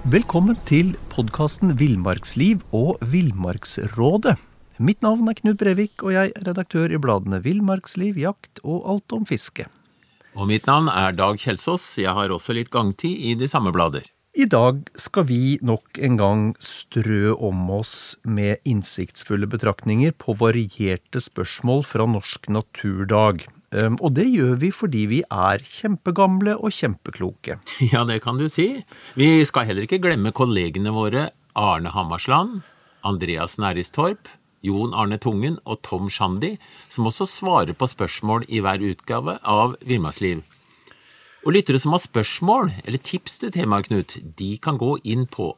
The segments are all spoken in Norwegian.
Velkommen til podcasten Villmarksliv og Villmarksrådet. Mitt navn Knut Brevik, og jeg er redaktør i bladene Villmarksliv, Jakt og Alt om fiske. Og mitt navn er Dag Kjelsås. Jeg har også litt gangtid i de samme blader. I dag skal vi nok en gang strø om oss med innsiktsfulle betraktninger på varierte spørsmål fra Norsk Naturdag. Og det gjør vi fordi vi er kjempegamle og kjempekloke. Ja, det kan du si. Vi skal heller ikke glemme kollegene våre Arne Hammarsland, Andreas Næristorp, Jon Arne Tungen og Tom Shandy, som også svarer på spørsmål i hver utgave av Villmarksliv. Og lyttere som har spørsmål eller tips til temaet, Knut, de kan gå inn på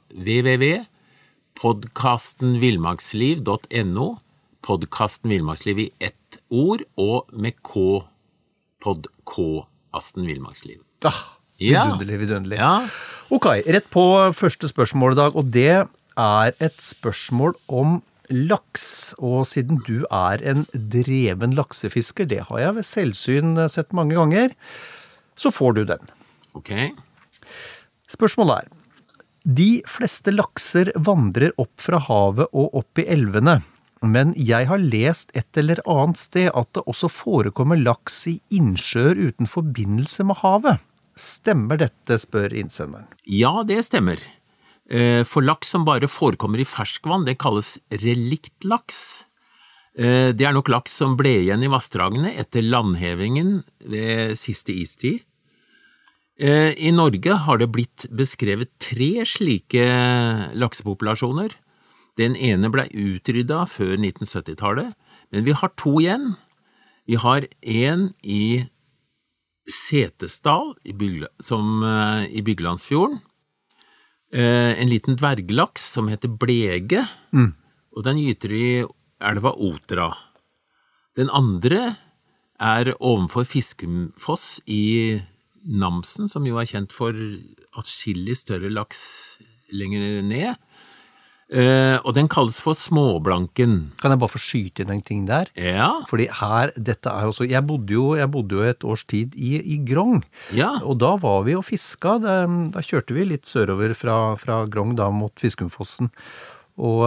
www.podcastenvillmarksliv.no, podcasten Villmarksliv i ett ord, og med K, podcasten Villmarksliv. Vidunderlig. Ja. Ok, rett på første spørsmål i dag, og det er et spørsmål om laks. Og siden du er en dreven laksefisker, det har jeg ved selvsyn sett mange ganger, så får du den. Ok. Spørsmålet er, de fleste lakser vandrer opp fra havet og opp i elvene, men jeg har lest et eller annet sted at det også forekommer laks i innsjøer uten forbindelse med havet. Stemmer dette, spør innsenderen? Ja, det stemmer. For laks som bare forekommer i ferskvann, det kalles reliktlaks. Det er nok laks som ble igjen i vassdragene etter landhevingen ved siste istid. I Norge har det blitt beskrevet 3 slike laksepopulasjoner. Den ene ble utryddet før 1970-tallet, men vi har 2 igjen. Vi har en i Setesdal i Byggelandsfjorden, en liten dverglaks som heter blege, og den gyter i elva Otra. Den andre er ovenfor Fiskumfoss i Namsen, som jo er kjent for atskillig større laks lenger ned, og den kalles for småblanken. Kan jeg bare få skyte inn en ting der? Ja. Fordi her, dette er også, jeg bodde jo et års tid i Grong, og da var vi og fiska, da kjørte vi litt sørover fra Grong da mot Fiskumfossen, og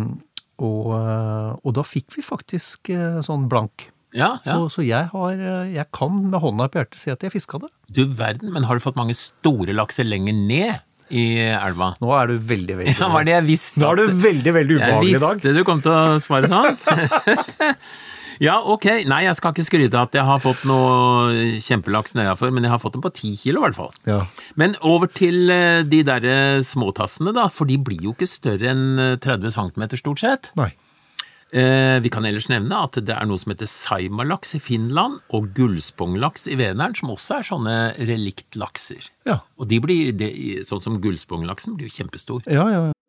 da fikk vi faktisk sånn blank. Ja. Så jeg kan med hånda på hjertet si at jeg fisket det. Du verden, men har du fått mange store lakser lenger ned i elva? Nå er du veldig Ja, var det jeg visste. Nå er du veldig ubehagelig i dag. Jeg visste du kom til å svare sånn. Ja, ok. Nei, jeg skal ikke skryte at jeg har fått noe kjempelaks nedenfor, men jeg har fått den på 10 kilo i hvert fall. Ja. Men over til de der småtassene da, for de blir jo ikke større enn 30 cm stort sett. Nei. Vi kan ellers nevne at det er noe som heter saimalaks i Finland og gullsponglaks i Vänern, som også er sånne reliktlakser. Ja. Og de blir, sånn som gullsponglaksen, blir jo kjempestor. Ja.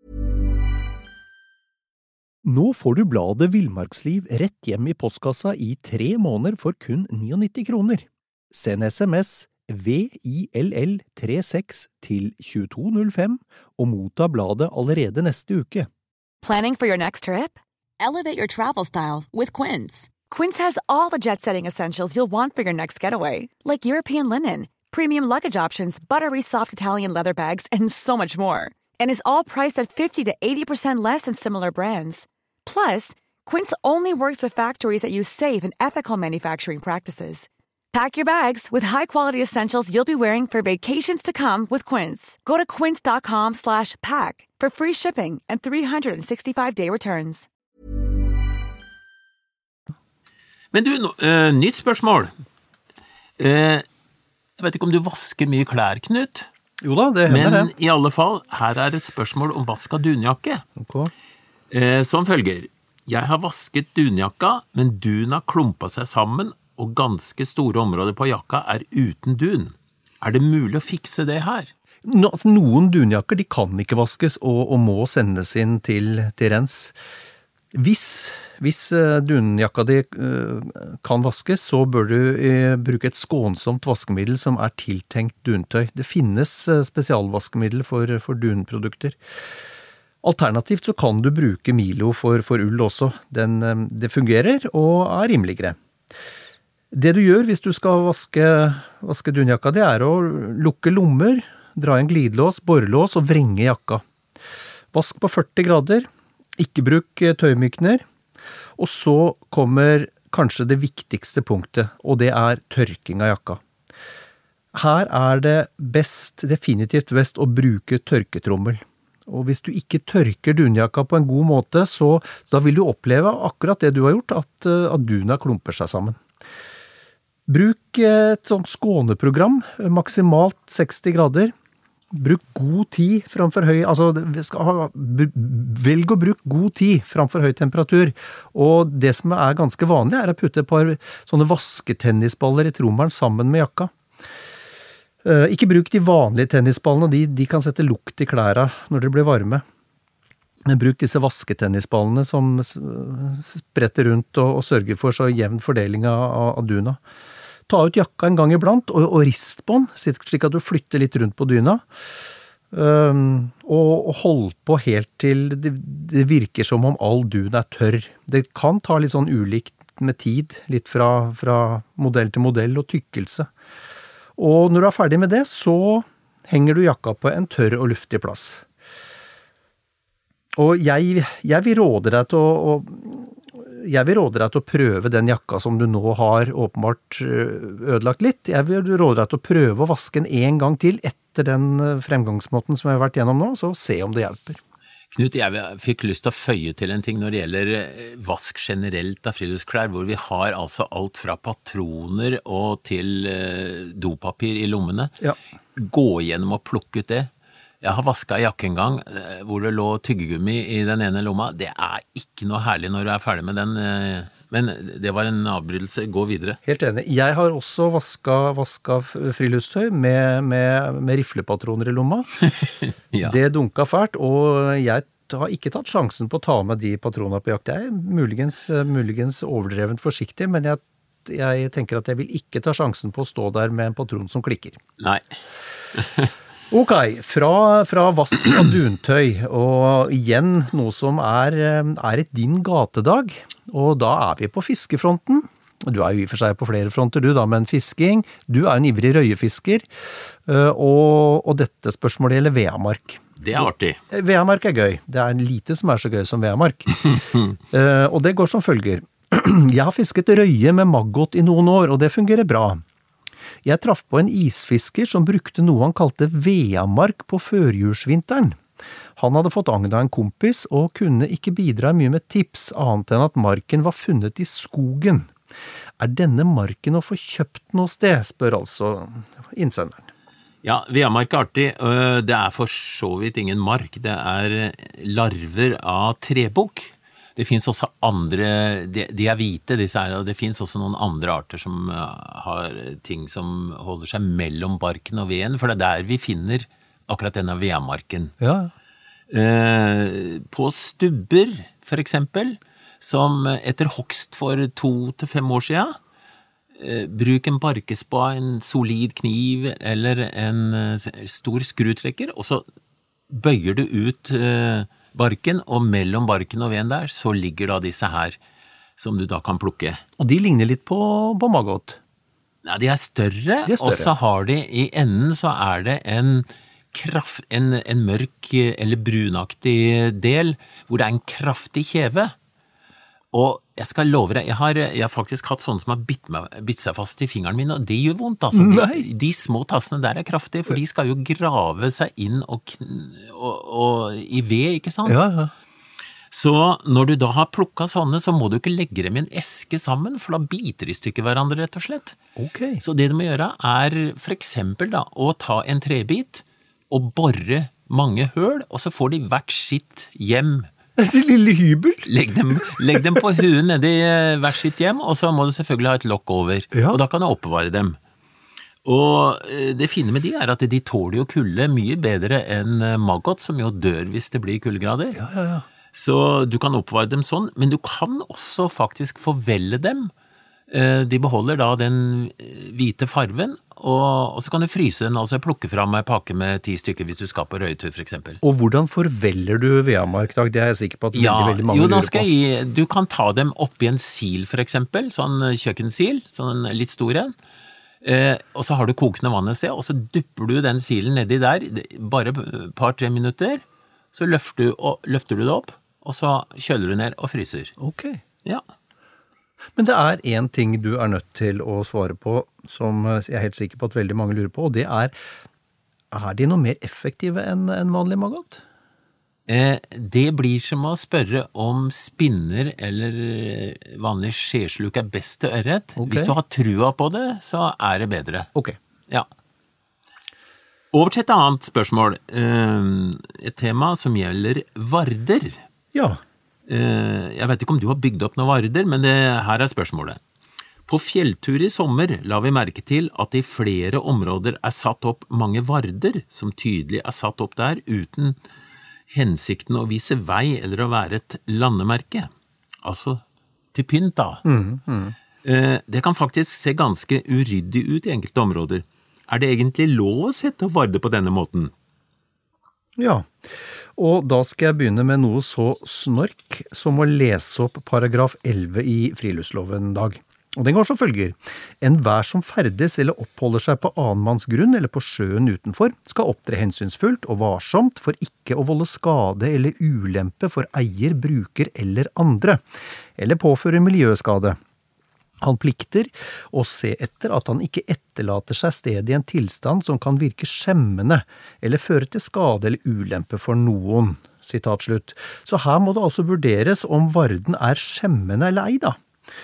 Nå får du bladet Villmarksliv rett hjem i postkassa i 3 måneder for kun 99 kroner. Send SMS VILL36 til 2205 og motta bladet allerede neste uke. Planning for your next trip? Elevate your travel style with Quince. Quince has all the jet-setting essentials you'll want for your next getaway, like European linen, premium luggage options, buttery soft Italian leather bags, and so much more. And is all priced at 50 to 80% less than similar brands. Plus, Quince only works with factories that use safe and ethical manufacturing practices. Pack your bags with high-quality essentials you'll be wearing for vacations to come with Quince. Go to quince.com/pack for free shipping and 365-day returns. Men du, nytt spørsmål. Jeg vet ikke om du vasker mye klær, Knut? Jo da, det hender det. Men i alle fall, her er et spørsmål om vask av dunjakke. Ok. Som følger. Jeg har vasket dunjakka, men dun har klumpet seg sammen, og ganske store områder på jakka er uten dun. Er det mulig å fikse det her? Noen dunjakker, de kan ikke vaskes og må sendes inn til rens. Hvis dunjakka di kan vaskes, så bør du bruke et skånsomt vaskemiddel som er tiltenkt duntøy. Det finnes spesialvaskemiddel for dunprodukter. Alternativt så kan du bruke Milo for ull også. Det fungerer og er rimeligere. Det du gjør hvis du skal vaske dunjakka, det er å lukke lommer, dra i en glidelås, borrelås og vrenge jakka. Vask på 40 grader, ikke bruk tøymykner, og så kommer kanskje det viktigste punktet, og det tørking av jakka. Her det definitivt best å bruke tørketrommel. Og hvis du ikke tørker dunjakka på en god måte, så da vil du oppleve akkurat det du har gjort, at duna klumper seg sammen. Bruk et sånt skåneprogram, maksimalt 60 grader. Bruk god tid framfor høy, velg å bruke god tid framfor høy temperatur. Og det som ganske vanlig å putte et par sånne vasketennisballer i trommelen sammen med jakka. Ikke bruk de vanlige tennisballene, de kan sette lukt i klærne når det blir varme. Men bruk disse vasketennisballene som spretter rundt og sørger for så jevn fordeling av duna. Ta ut jakka en gang iblant og rist på den, slik at du flytter litt rundt på dyna. Og hold på helt til det virker som om all dun tørr. Det kan ta litt sånn ulikt med tid, litt fra modell til modell og tykkelse. Og når du ferdig med det, så henger du jakka på en tørr og luftig plass. Og jeg vil råde deg til å prøve den jakka som du nå har åpenbart ødelagt litt. Jeg vil råde deg til å prøve å vaske den en gang til etter den fremgangsmåten som jeg har vært gjennom nå, så se om det hjelper. Knut, jeg fikk lyst til å føye til en ting når det gjelder vask generelt av friluftsklær, hvor vi har altså alt fra patroner og til dopapir i lommene. Ja. Gå gjennom og plukke ut det. Jeg har vasket jakke en gang hvor det lå tyggegummi i den ene lomma. Det ikke noe herlig når du ferdig med den, men det var en avbrytelse. Gå videre. Helt enig. Jeg har også vasket friluftsstøy med riflepatroner i lomma. Ja. Det dunket fælt, og jeg har ikke tatt sjansen på å ta med de patronene på jakt. Jeg muligens overdrevent forsiktig, men jeg tenker at jeg vil ikke ta sjansen på å stå der med en patron som klikker. Nei. Ok, fra vask av duntøy, og igjen noe som et din gatedag, og da vi på fiskefronten. Du jo i og for seg på flere fronter du da, men fisking, du en ivrig røyefisker, og dette spørsmålet gjelder veamark. Det artig. Veamark gøy. Det lite som så gøy som veamark. Og det går som følger. Jeg har fisket røye med maggot i noen år, og det fungerer bra. Jeg traff på en isfisker som brukte noe han kalte veamark på førjulsvinteren. Han hadde fått agn av en kompis og kunne ikke bidra mye med tips annet enn at marken var funnet i skogen. Denne marken å få kjøpt noe sted, spør altså innsenderen. Ja, veamark artig. Det for så vidt ingen mark. Det larver av trebukk. Det finnes også andre, de hvite, og det finnes også noen andre arter som har ting som holder seg mellom barken og veden, for det der vi finner akkurat denne veamarken. Ja. På stubber, for eksempel, som etter hogst for 2 til 5 år siden, bruk en barkespa, en solid kniv eller en stor skrutrekker, og så bøyer du ut barken, og mellom barken og veden der, så ligger da disse her, som du da kan plukke. Og de ligner litt på maggot? Ja, de større, og så har de, i enden så det en mørk eller brunaktig del, hvor det en kraftig kjeve. Og jeg skal love deg, jeg har faktisk hatt sånne som har bitt seg fast i fingeren min, og det gjør vondt, altså. De små tassene der kraftige, for de skal jo grave seg inn og i ved, ikke sant? Ja. Så når du da har plukket sånne, så må du ikke legge dem i en eske sammen, for da biter de stykker hverandre, rett og slett. Okay. Så det du må gjøre for eksempel da, å ta en trebit og borre mange høl, og så får de hvert sitt hjem. En lille hybel? Legg dem på huet nede i hvert sitt hjem, og så må du selvfølgelig ha et lokk over, og da kan du oppbevare dem. Og det fine med de at de tåler jo kulde mye bedre enn maggot, som jo dør hvis det blir kuldegrader. Ja. Så du kan oppbevare dem sånn, men du kan også faktisk forvelle dem. De beholder da den hvite farven, og så kan du fryse den, altså plukke fram en pakke med 10 stykker hvis du skal på røytur for eksempel. Og hvordan forveller du veamark, Dag? Det jeg sikker på at veldig mange lurer på. Du kan ta dem opp i en sil for eksempel, sånn kjøkkensil, sånn litt stor en. Og så har du kokende vann et sted, og så dypper du den silen nedi der, bare et par-tre minutter, så løfter du det opp, og så kjøler du ned og fryser. Ok. Ja. Men det er en ting du er nødt til å svare på, som jeg er helt sikker på at veldig mange lurer på, og det er de noe mer effektive enn vanlig maggot? Det blir som å spørre om spinner eller vanlig skjesluk er best til ørret. Ok. Hvis du har trua på det, så er det bedre. Ok. Ja. Over til et annet spørsmål. Et tema som gjelder varder. Ja. Jeg vet ikke om du har bygd opp noen varder, men her er spørsmålet. På fjelltur i sommer la vi merke til at i flere områder er satt opp mange varder som tydelig er satt opp der uten hensikten å vise vei eller å være et landemerke. Altså til pynt da. Det kan faktisk se ganske uryddig ut i enkelte områder. Er det egentlig lov å sette opp varder på denne måten? Ja, og da skal jeg begynne med noe så snork som å lese opp paragraf 11 i friluftsloven, Dag. Og den går som følger. Enhver som ferdes eller oppholder seg på annenmannsgrunn eller på sjøen utenfor, skal opptre hensynsfullt og varsomt for ikke å volde skade eller ulempe for eier, bruker eller andre, eller påføre miljøskade. Han plikter å se etter at han ikke etterlater seg sted i en tilstand som kan virke skjemmende eller føre til skade eller ulempe for noen. Sitat slutt. Så her må det altså vurderes om varden er skjemmende eller ei da.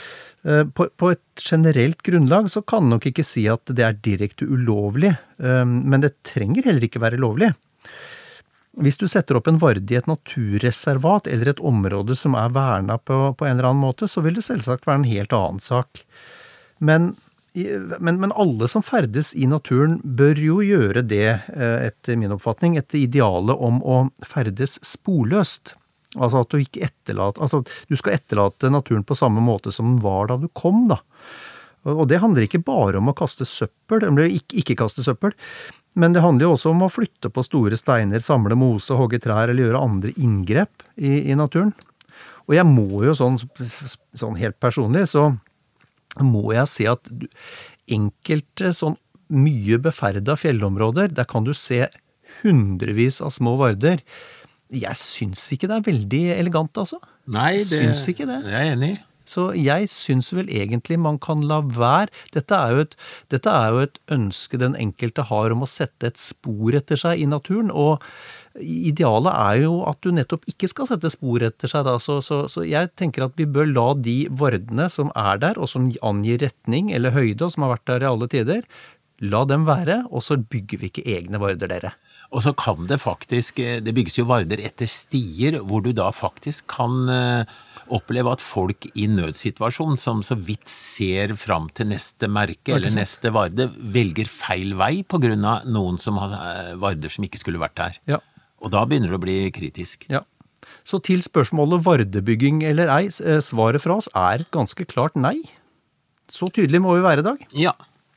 På et generelt grunnlag så kan man nok ikke si at det er direkte ulovlig, men det trenger heller ikke være lovlig. Hvis du setter opp en varde i et naturreservat eller et område som er vernet på en eller annen måte, så vil det selvsagt være en helt annen sak. Men alle som ferdes i naturen bør jo gjøre det, etter min oppfatning, etter idealet om å ferdes sporløst. Altså at du skal etterlate naturen på samme måte som den var da du kom da. Og det handler ikke bare om å kaste søppel, eller ikke kaste søppel, men det handler jo også om å flytte på store steiner, samle mose, hogge trær eller gjøre andre inngrep i naturen. Og jeg må jo sånn helt personlig, så må jeg si at enkelte sånn mye beferda fjellområder, der kan du se hundrevis av små varder. Jeg syns ikke det er veldig elegant, altså. Nei, jeg syns ikke det. Jeg er enig. Så jeg syns vel egentlig man kan la være. Dette er jo et ønske den enkelte har om å sette et spor etter seg i naturen, og idealet er jo at du nettopp ikke skal sette spor etter seg da. Så jeg tenker at vi bør la de vardene som er der, og som angir retning eller høyde, og som har vært der i alle tider, la dem være, og så bygger vi ikke egne varder, dere. Og så kan det bygges jo varder etter stier, hvor du da faktisk kan oppleve at folk i nødsituasjon, som så vidt ser fram til neste merke eller neste varde, velger feil vei på grunn av noen som har varder som ikke skulle vært der. Ja. Og da begynner det å bli kritisk. Ja. Så til spørsmålet vardebygging eller ei, svaret fra oss er et ganske klart nei. Så tydelig må vi være i dag. Ja.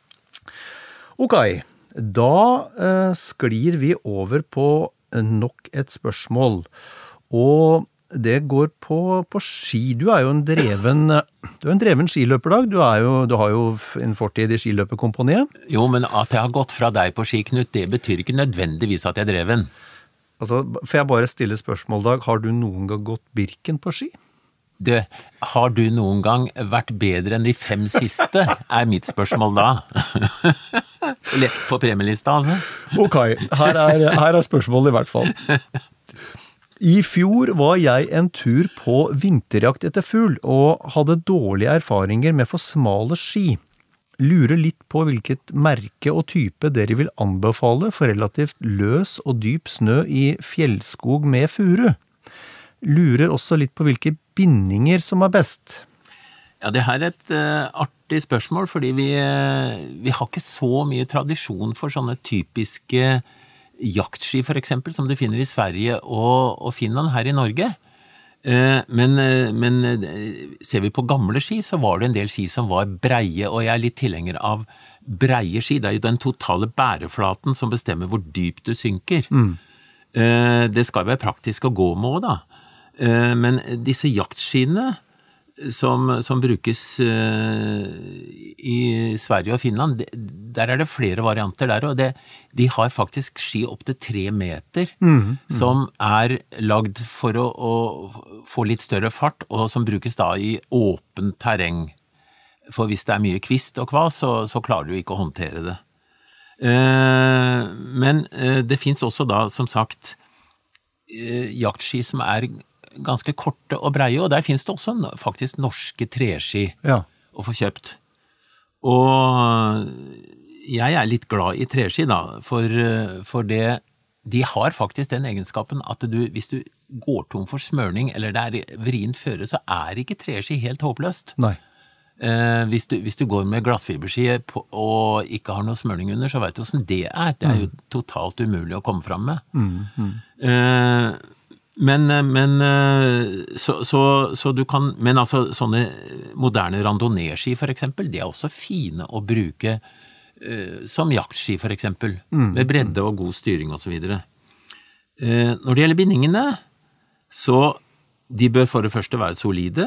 Ok. Da sklir vi over på nok et spørsmål, og det går på ski. Du er jo en dreven skiløper, Dag. Du har jo en fortid i skiløperkompaniet. Jo, men at jeg har gått fra deg på ski, Knut, det betyr ikke nødvendigvis at jeg er dreven. Altså, får jeg bare stille spørsmål, Dag, har du noen gang gått Birken på ski? Har du noen gang vært bedre enn de 5 siste, er mitt spørsmål da. På premielista, altså. Ok, her er spørsmålet i hvert fall. I fjor var jeg en tur på vinterjakt etter fugl, og hadde dårlige erfaringer med for smale ski. Lurer litt på hvilket merke og type dere vil anbefale for relativt løs og dyp snø i fjellskog med furu. Lurer også litt på hvilke bindinger som er best. Ja, det her er et artig spørsmål, fordi vi har ikke så mye tradisjon for sånne typiske jaktski, for eksempel, som du finner i Sverige og Finland her i Norge. Men ser vi på gamle ski, så var det en del ski som var breie, og jeg er litt tilhenger av breie ski. Det er jo den totale bæreflaten som bestemmer hvor dypt du synker. Det skal være praktisk å gå med også, da. Men disse jaktskiene som brukes i Sverige og Finland, der det flere varianter der, og de har faktisk ski opp til 3 meter, som lagd for å få litt større fart, og som brukes da i åpent terreng. For hvis det mye kvist og kvas, så klarer du ikke å håndtere det. Men det finnes også da, som sagt, jaktski som ganske korte og breie, og der finnes det også faktisk norske treski å få kjøpt. Og jeg litt glad i treski da, for de har faktisk den egenskapen at hvis du går tom for smørning, eller det vrient føre, så ikke treski helt håpløst. Nei. Hvis du går med glassfiberski og ikke har noe smørning under, så vet du hvordan det det jo totalt umulig å komme fram med. Men så du kan, men altså sånne moderne randonee-ski for eksempel, de også fine å bruke som jaktski for eksempel, med bredde og god styring og så videre. Når det gjelder bindingene, så de bør for det første være solide,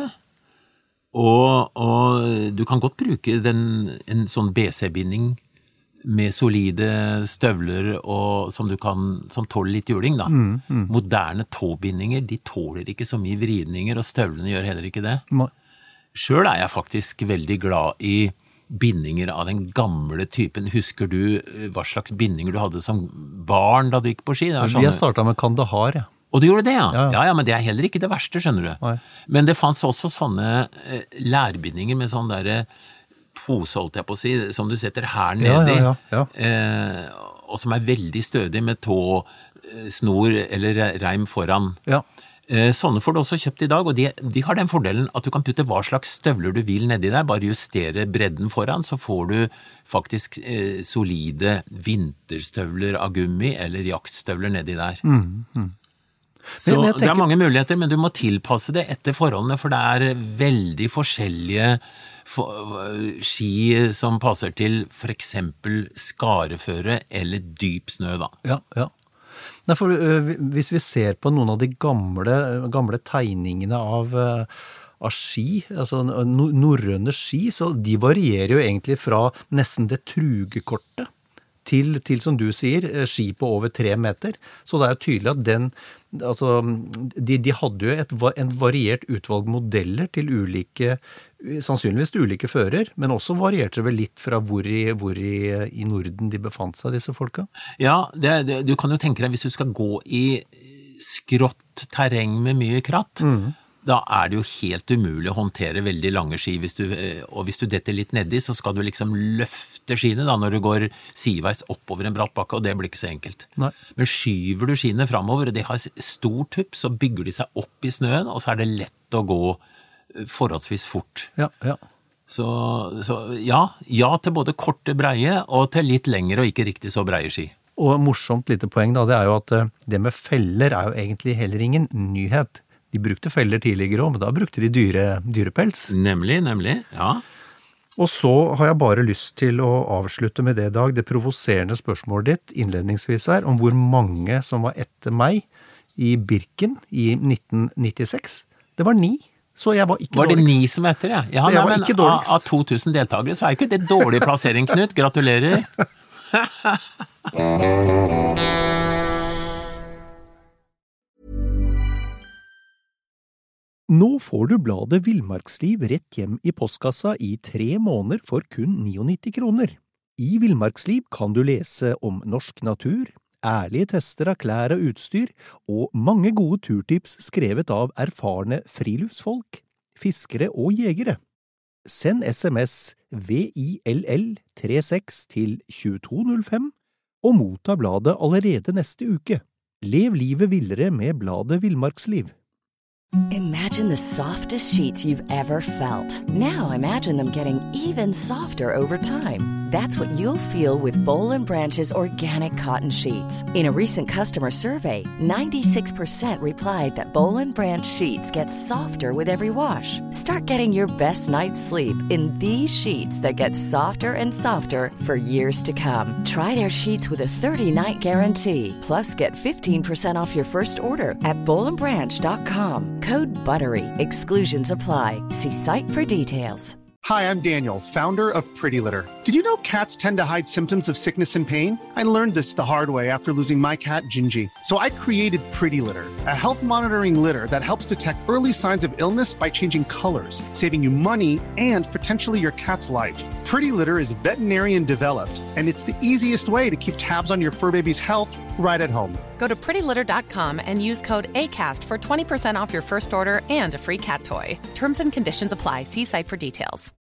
og du kan godt bruke en sånn BC-binding med solide støvler som tåler litt juling da. Moderne tåbindinger, de tåler ikke så mye vridninger, og støvlene gjør heller ikke det. Selv jeg faktisk veldig glad i bindinger av den gamle typen. Husker du hva slags bindinger du hadde som barn da du gikk på ski? Vi har startet med Kandahar, ja. Og du gjorde det, ja? Ja, men det heller ikke det verste, skjønner du. Nei. Men det fanns også sånne lærbindinger med sånn der pose, holdt jeg på å si, som du setter her nedi, og som veldig stødig med tåsnor eller reim foran. Ja. Sånne får du også kjøpt i dag, og de har den fordelen at du kan putte hva slags støvler du vil nedi der, bare justere bredden foran, så får du faktisk solide vinterstøvler av gummi eller jaktstøvler nedi der. Så det mange muligheter, men du må tilpasse det etter forholdene, for det veldig forskjellige ski som passer til for eksempel skareføre eller dyp snø da. Ja. Nei, for hvis vi ser på noen av de gamle tegningene av ski, altså norrøne ski, så de varierer jo egentlig fra nesten det trugekortet til som du sier, ski på over 3 meter. Så det jo tydelig at de hadde jo en variert utvalg modeller til sannsynligvis ulike fører, men også varierte det vel litt fra hvor i Norden de befant seg, disse folka? Ja, du kan jo tenke deg, hvis du skal gå i skrått terreng med mye kratt, da det jo helt umulig å håndtere veldig lange ski, og hvis du detter litt nedi, så skal du liksom løfte skiene da, når du går sideveis oppover en bratt bakke, og det blir ikke så enkelt. Nei. Men skyver du skiene fremover, og de har stor tupp, så bygger de seg opp i snøen, og så det lett å gå forholdsvis fort. Ja. Så ja til både korte breie, og til litt lengre og ikke riktig så breie ski. Og morsomt lite poeng da, det jo at det med feller jo egentlig heller ingen nyhet. De brukte feller tidligere også, men da brukte de dyrepels. Nemlig, ja. Og så har jeg bare lyst til å avslutte med det, Dag, det provoserende spørsmålet ditt innledningsvis om hvor mange som var etter meg i Birken i 1996. Det var 9, så jeg var ikke dårligst. Var det 9 som etter, ja? Så jeg var ikke dårligst. Av 2000 deltakere, så ikke det dårlig plassering, Knut. Gratulerer. Nå får du bladet Villmarksliv rett hjem i postkassa i 3 måneder for kun 99 kroner. I Villmarksliv kan du lese om norsk natur, ærlige tester av klær og utstyr, og mange gode turtips skrevet av erfarne friluftsfolk, fiskere og jegere. Send SMS VILL36 til 2205 og motta bladet allerede neste uke. Lev livet villere med bladet Villmarksliv. Imagine the softest sheets you've ever felt. Now imagine them getting even softer over time. That's what you'll feel with Boll & Branch's organic cotton sheets. In a recent customer survey, 96% replied that Boll & Branch sheets get softer with every wash. Start getting your best night's sleep in these sheets that get softer and softer for years to come. Try their sheets with a 30-night guarantee. Plus, get 15% off your first order at bollandbranch.com. Code BUTTERY. Exclusions apply. See site for details. Hi, I'm Daniel, founder of Pretty Litter. Did you know cats tend to hide symptoms of sickness and pain? I learned this the hard way after losing my cat, Gingy. So I created Pretty Litter, a health monitoring litter that helps detect early signs of illness by changing colors, saving you money and potentially your cat's life. Pretty Litter is veterinarian developed, and it's the easiest way to keep tabs on your fur baby's health right at home. Go to prettylitter.com and use code ACAST for 20% off your first order and a free cat toy. Terms and conditions apply. See site for details.